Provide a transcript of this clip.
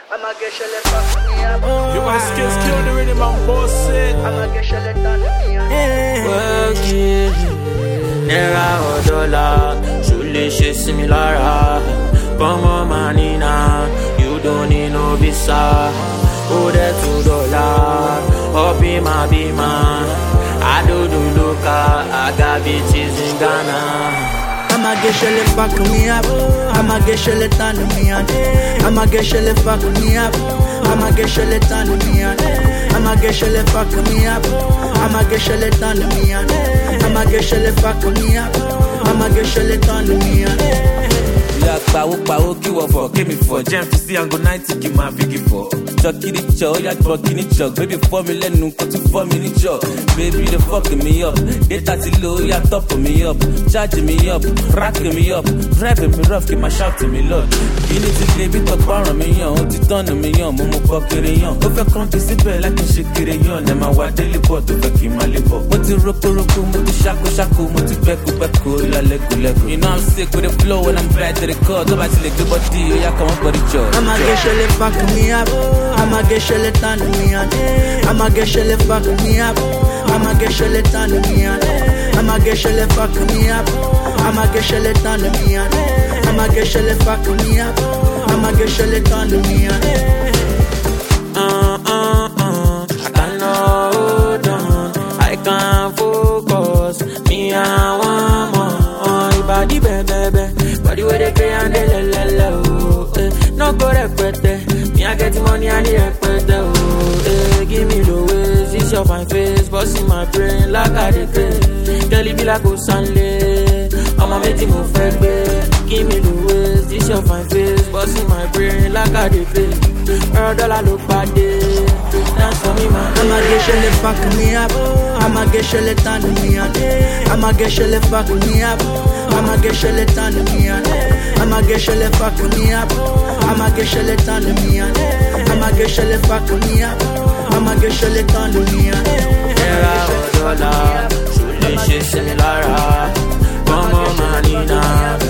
I'ma get shell fuck me up. You my skills kill the rhythm and bullshit. I'ma get shell turn me on. Working, naira or dollar, surely she similar. Come on, manina, you don't need no visa. Oh, that's $2. Oh, be my I do look, I got bitches in Ghana. I'ma get shell fuck me up. I'ma get shell turn me on. I'ma get shell fuck me up. I'ma get shell turn me on. I'ma get shell fuck me up. I'ma get shell turn me on. I'ma get shell fuck me up. I'ma get shell turn me on. Yeah, power, give up for, give me for. Jam to see and go 90, give my biggie for. Chucky the chow, yeah, bugging it chuck. Baby, 4 million, no, cut to 4 minute chuck. Baby, they fucking me up. They tatty low, yeah, topping me up. Charging me up, racking me up. Driving me rough, keep my shouting me loud. You need to play bit of power on me, on. What you done to me, on. Momo pocket, on. Go for country, sit back like a shake it, on. And my wife, daily pot, to fuck him, my lip up. What you roko, what you shaku, what you beku, la leku. You know I'm sick with the flow and I'm bad to the core. Go back to the good body, yeah, come on, body job. I'ma get shell fuck me up. I'ma get shell turn me on. I'ma get shell fuck me up. I'ma get shell turn me on. I'ma get shell fuck me up. I'ma get shell turn me on. I'ma get shell fuck me up. I'ma get shell turn me on. I cannot hold on. I can't focus. Me, I want more. Body, baby. Body where they pay and they let no go repete. Me I get money and they repete. Give me the ways, it's your fine face, boss in my brain like I decay. Girl, it be like Osanle, I'ma make you move back. Give me the ways, it's your fine face, boss in my brain like I decay. $1 look bad day, dance for me man. I'ma get shell fuck me up. I'ma get shell turn me on. I'ma get shell fuck me up. I'ma get shell turn me on. I'ma get shell fuck me up. I'ma get shell turn me on. I'ma get shell fuck me up. I'ma get shell turn me on. Naira or dollar, surely she similar. Come on, manina.